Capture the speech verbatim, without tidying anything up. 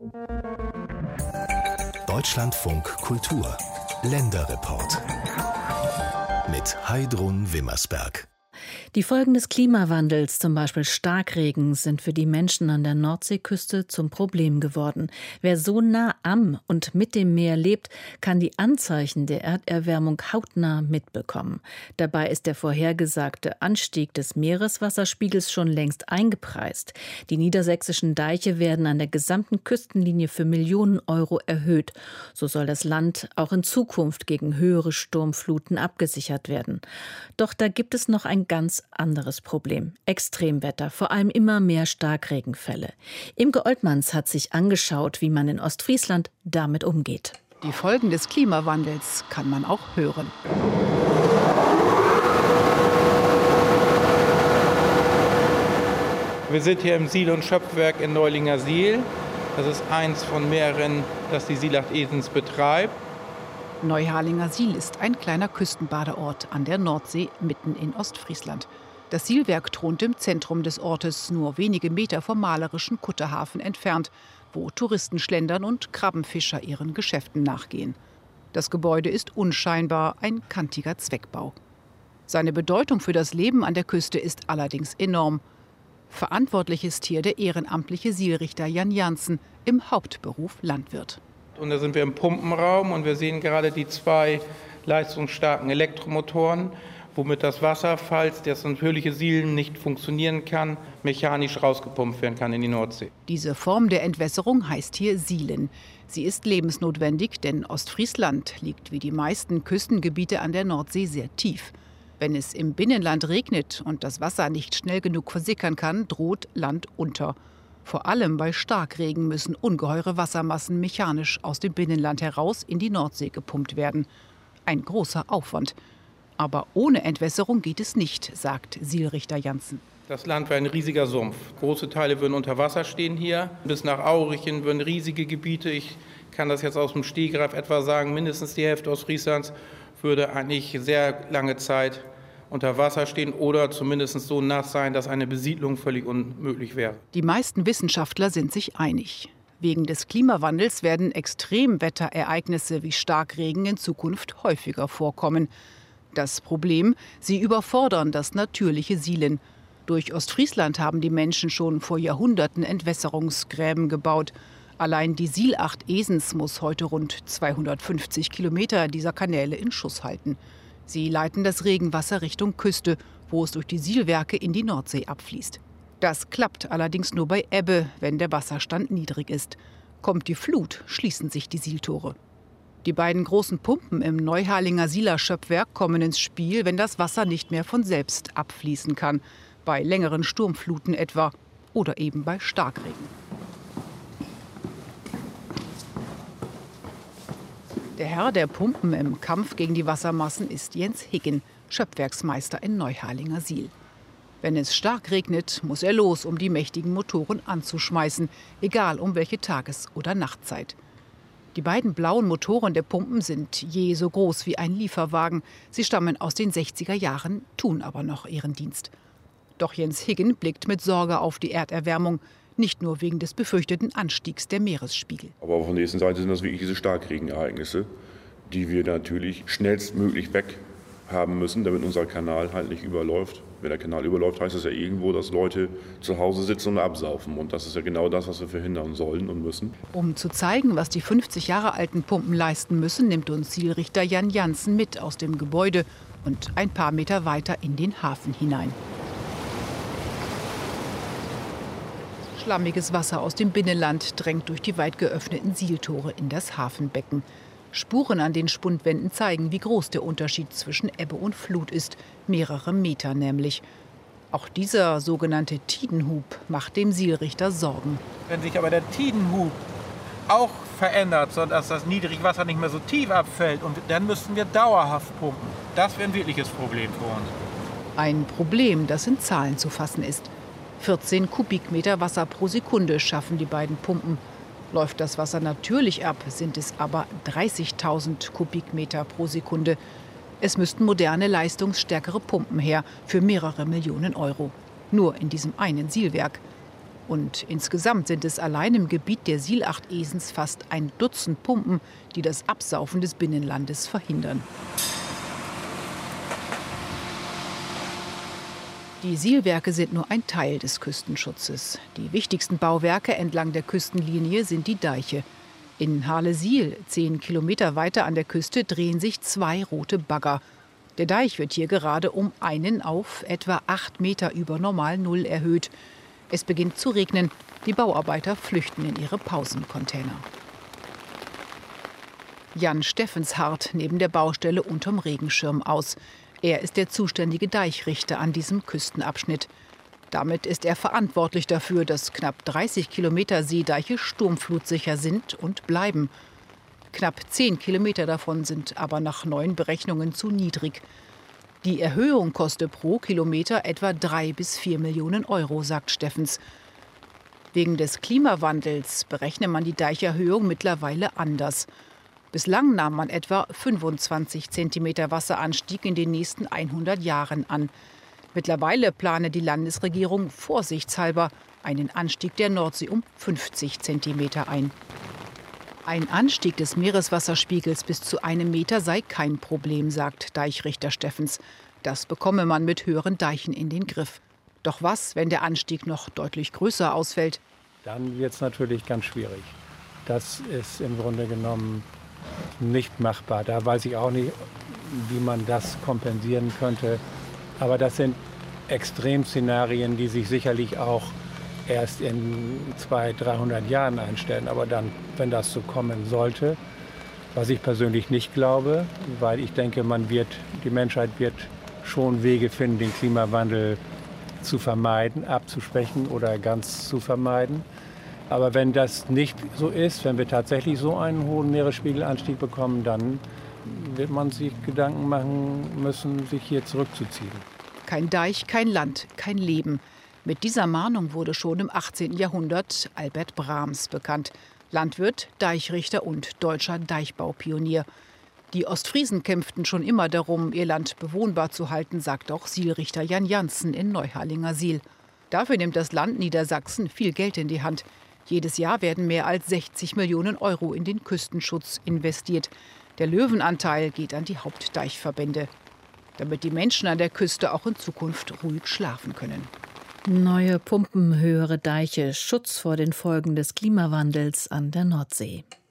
Deutschlandfunk Kultur Länderreport mit Heidrun Wimmersberg. Die Folgen des Klimawandels, zum Beispiel Starkregen, sind für die Menschen an der Nordseeküste zum Problem geworden. Wer so nah am und mit dem Meer lebt, kann die Anzeichen der Erderwärmung hautnah mitbekommen. Dabei ist der vorhergesagte Anstieg des Meereswasserspiegels schon längst eingepreist. Die niedersächsischen Deiche werden an der gesamten Küstenlinie für Millionen Euro erhöht. So soll das Land auch in Zukunft gegen höhere Sturmfluten abgesichert werden. Doch da gibt es noch ein ganz anderes Problem. Extremwetter, vor allem immer mehr Starkregenfälle. Imke Oltmanns hat sich angeschaut, wie man in Ostfriesland damit umgeht. Die Folgen des Klimawandels kann man auch hören. Wir sind hier im Siel- und Schöpfwerk in Neulingersiel. Das ist eins von mehreren, das die Sielacht Esens betreibt. Neuharlingersiel ist ein kleiner Küstenbadeort an der Nordsee mitten in Ostfriesland. Das Sielwerk thront im Zentrum des Ortes, nur wenige Meter vom malerischen Kutterhafen entfernt, wo Touristen schlendern und Krabbenfischer ihren Geschäften nachgehen. Das Gebäude ist unscheinbar ein kantiger Zweckbau. Seine Bedeutung für das Leben an der Küste ist allerdings enorm. Verantwortlich ist hier der ehrenamtliche Sielrichter Jan Janssen, im Hauptberuf Landwirt. Und da sind wir im Pumpenraum und wir sehen gerade die zwei leistungsstarken Elektromotoren, womit das Wasser, falls das natürliche Sielen nicht funktionieren kann, mechanisch rausgepumpt werden kann in die Nordsee. Diese Form der Entwässerung heißt hier Sielen. Sie ist lebensnotwendig, denn Ostfriesland liegt wie die meisten Küstengebiete an der Nordsee sehr tief. Wenn es im Binnenland regnet und das Wasser nicht schnell genug versickern kann, droht Land unter. Vor allem bei Starkregen müssen ungeheure Wassermassen mechanisch aus dem Binnenland heraus in die Nordsee gepumpt werden. Ein großer Aufwand. Aber ohne Entwässerung geht es nicht, sagt Sielrichter Janssen. Das Land wäre ein riesiger Sumpf. Große Teile würden unter Wasser stehen hier. Bis nach Aurichen würden riesige Gebiete, ich kann das jetzt aus dem Stegreif etwa sagen, mindestens die Hälfte Ostfrieslands würde eigentlich sehr lange Zeit unter Wasser stehen oder zumindest so nass sein, dass eine Besiedlung völlig unmöglich wäre. Die meisten Wissenschaftler sind sich einig. Wegen des Klimawandels werden Extremwetterereignisse wie Starkregen in Zukunft häufiger vorkommen. Das Problem: sie überfordern das natürliche Sielen. Durch Ostfriesland haben die Menschen schon vor Jahrhunderten Entwässerungsgräben gebaut. Allein die Sielacht Esens muss heute rund zweihundertfünfzig Kilometer dieser Kanäle in Schuss halten. Sie leiten das Regenwasser Richtung Küste, wo es durch die Sielwerke in die Nordsee abfließt. Das klappt allerdings nur bei Ebbe, wenn der Wasserstand niedrig ist. Kommt die Flut, schließen sich die Sieltore. Die beiden großen Pumpen im Neuharlinger Sieler Schöpfwerk kommen ins Spiel, wenn das Wasser nicht mehr von selbst abfließen kann. Bei längeren Sturmfluten etwa oder eben bei Starkregen. Der Herr der Pumpen im Kampf gegen die Wassermassen ist Jens Higgen, Schöpfwerksmeister in Neuharlingersiel. Wenn es stark regnet, muss er los, um die mächtigen Motoren anzuschmeißen, egal um welche Tages- oder Nachtzeit. Die beiden blauen Motoren der Pumpen sind je so groß wie ein Lieferwagen. Sie stammen aus den sechziger Jahren, tun aber noch ihren Dienst. Doch Jens Higgen blickt mit Sorge auf die Erderwärmung. Nicht nur wegen des befürchteten Anstiegs der Meeresspiegel. Aber von der nächsten Seite sind das wirklich diese Starkregenereignisse, die wir natürlich schnellstmöglich weg haben müssen, damit unser Kanal halt nicht überläuft. Wenn der Kanal überläuft, heißt es ja irgendwo, dass Leute zu Hause sitzen und absaufen. Und das ist ja genau das, was wir verhindern sollen und müssen. Um zu zeigen, was die fünfzig Jahre alten Pumpen leisten müssen, nimmt uns Sielrichter Jan Janssen mit aus dem Gebäude und ein paar Meter weiter in den Hafen hinein. Schlammiges Wasser aus dem Binnenland drängt durch die weit geöffneten Sieltore in das Hafenbecken. Spuren an den Spundwänden zeigen, wie groß der Unterschied zwischen Ebbe und Flut ist. Mehrere Meter nämlich. Auch dieser sogenannte Tidenhub macht dem Sielrichter Sorgen. Wenn sich aber der Tidenhub auch verändert, sodass das Niedrigwasser nicht mehr so tief abfällt, und dann müssten wir dauerhaft pumpen. Das wäre ein wirkliches Problem für uns. Ein Problem, das in Zahlen zu fassen ist. vierzehn Kubikmeter Wasser pro Sekunde schaffen die beiden Pumpen. Läuft das Wasser natürlich ab, sind es aber dreißigtausend Kubikmeter pro Sekunde. Es müssten moderne, leistungsstärkere Pumpen her für mehrere Millionen Euro. Nur in diesem einen Sielwerk. Und insgesamt sind es allein im Gebiet der Silacht-Esens fast ein Dutzend Pumpen, die das Absaufen des Binnenlandes verhindern. Die Sielwerke sind nur ein Teil des Küstenschutzes. Die wichtigsten Bauwerke entlang der Küstenlinie sind die Deiche. In Hahle-Siel, zehn Kilometer weiter an der Küste, drehen sich zwei rote Bagger. Der Deich wird hier gerade um einen auf etwa acht Meter über Normalnull erhöht. Es beginnt zu regnen. Die Bauarbeiter flüchten in ihre Pausencontainer. Jan Steffens harrt neben der Baustelle unterm Regenschirm aus. Er ist der zuständige Deichrichter an diesem Küstenabschnitt. Damit ist er verantwortlich dafür, dass knapp dreißig Kilometer Seedeiche sturmflutsicher sind und bleiben. Knapp zehn Kilometer davon sind aber nach neuen Berechnungen zu niedrig. Die Erhöhung koste pro Kilometer etwa drei bis vier Millionen Euro, sagt Steffens. Wegen des Klimawandels berechne man die Deicherhöhung mittlerweile anders. Bislang nahm man etwa fünfundzwanzig Zentimeter Wasseranstieg in den nächsten hundert Jahren an. Mittlerweile plane die Landesregierung vorsichtshalber einen Anstieg der Nordsee um fünfzig Zentimeter ein. Ein Anstieg des Meereswasserspiegels bis zu einem Meter sei kein Problem, sagt Deichrichter Steffens. Das bekomme man mit höheren Deichen in den Griff. Doch was, wenn der Anstieg noch deutlich größer ausfällt? Dann wird es natürlich ganz schwierig. Das ist im Grunde genommen nicht machbar. Da weiß ich auch nicht, wie man das kompensieren könnte. Aber das sind Extremszenarien, die sich sicherlich auch erst in zweihundert, dreihundert Jahren einstellen. Aber dann, wenn das so kommen sollte, was ich persönlich nicht glaube, weil ich denke, man wird, die Menschheit wird schon Wege finden, den Klimawandel zu vermeiden, abzuschwächen oder ganz zu vermeiden. Aber wenn das nicht so ist, wenn wir tatsächlich so einen hohen Meeresspiegelanstieg bekommen, dann wird man sich Gedanken machen müssen, sich hier zurückzuziehen. Kein Deich, kein Land, kein Leben. Mit dieser Mahnung wurde schon im achtzehnten Jahrhundert Albert Brahms bekannt. Landwirt, Deichrichter und deutscher Deichbaupionier. Die Ostfriesen kämpften schon immer darum, ihr Land bewohnbar zu halten, sagt auch Sielrichter Jan Janssen in Neuharlinger Siel. Dafür nimmt das Land Niedersachsen viel Geld in die Hand. Jedes Jahr werden mehr als sechzig Millionen Euro in den Küstenschutz investiert. Der Löwenanteil geht an die Hauptdeichverbände, damit die Menschen an der Küste auch in Zukunft ruhig schlafen können. Neue Pumpen, höhere Deiche, Schutz vor den Folgen des Klimawandels an der Nordsee.